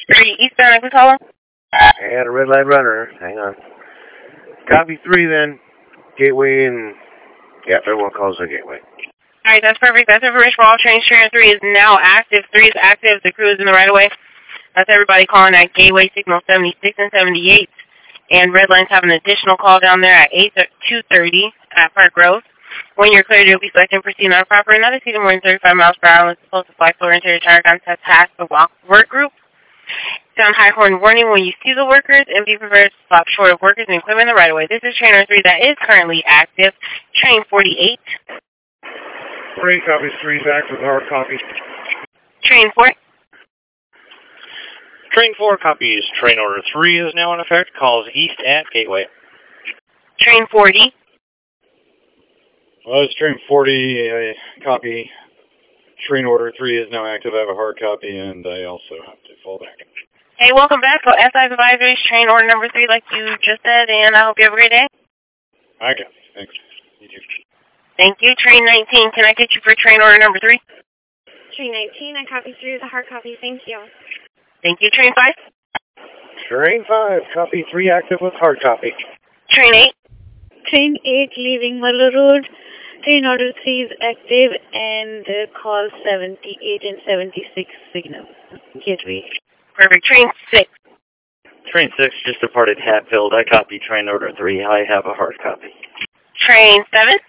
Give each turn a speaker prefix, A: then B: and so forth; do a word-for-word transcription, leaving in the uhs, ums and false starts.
A: three eastbound at Column.
B: I had a red light runner. Hang on. Copy three then. Gateway and... Yeah, everyone calls it Gateway.
A: Alright, that's perfect. That's information for all trains. Trainer three is now active. three is active. The crew is in the right of way. That's everybody calling at Gateway Signal seventy-six and seventy-eight. And Red Line's have an additional call down there at two thirty at Park Grove. When you're cleared, you'll be selected and proceed on a proper another speed of more than thirty-five miles per hour. It's supposed to fly floor interior tire guns have passed the walk work group. Sound high horn warning when you see the workers and be prepared to stop short of workers and equipment in the right of way. This is Trainer three that is currently active. Train forty-eight.
B: Three copies, three is active, hard copy.
A: Train four.
C: Train four copies. Train order three is now in effect. Calls east at Gateway.
A: Train forty.
D: Well, it's train forty, uh, copy. Train order three is now active. I have a hard copy, and I also have to fall back.
A: Hey, welcome back. So S I Advisories, train order number three, like you just said, and I hope you have a great day.
D: I got it. Thanks. You too.
A: Thank you. Train nineteen, can I get you for train order number three?
E: Train nineteen, I copy three with a hard copy. Thank you.
A: Thank you. Train five.
B: Train five, copy three active with hard copy.
A: Train eight.
E: Train eight leaving Muller Road. Train order three is active and uh, call seventy-eight and seventy-six signal. Gateway.
A: Perfect. Train six.
F: Train six just departed Hatfield. I copy train order three. I have a hard copy.
A: Train seven.